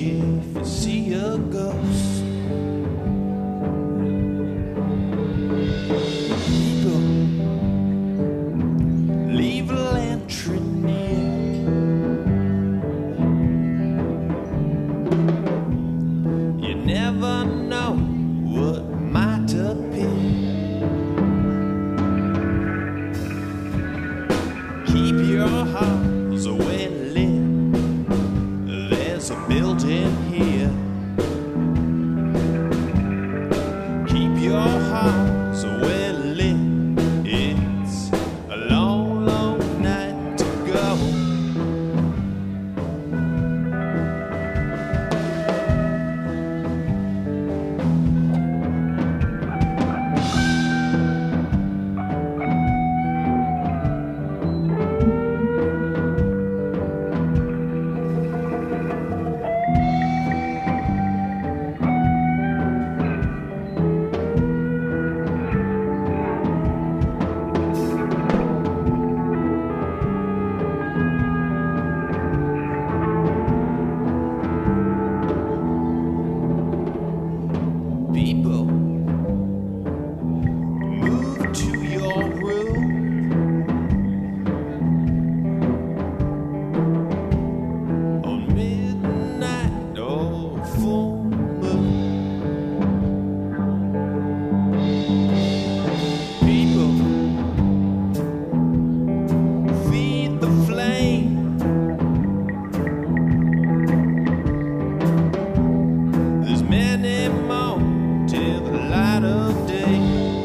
if you see a ghost. People, leave a lantern near. You never know what might appear. Keep your hearts well lit. There's a building here. Keep your hearts well lit. It's a long, long night to go. People, move to your room. On midnight or full moon. People, feed the flame. There's many more till the light of day.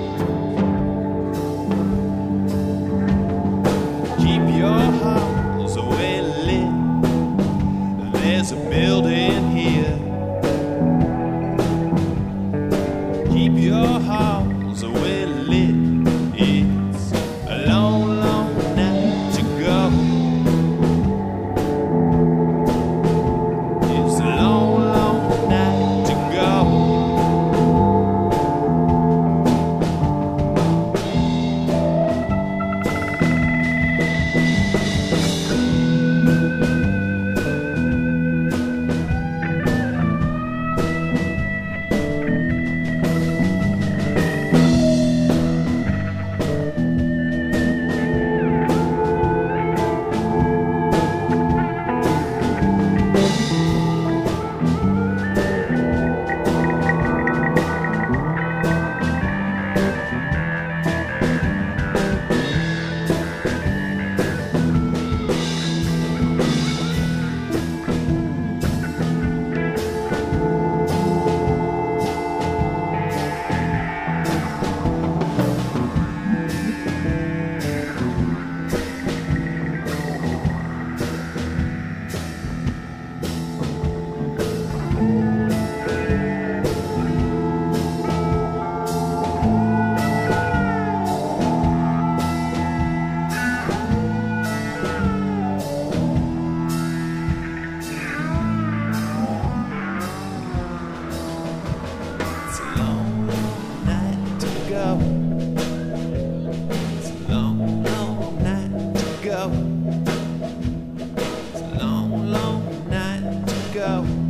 Keep your hearts well lit. There's a building here. Keep your hearts well lit. It's a long, long night to go. It's a long, long night to go. It's a long, long night to go. It's a long, long night to go. It's a long, long night to go.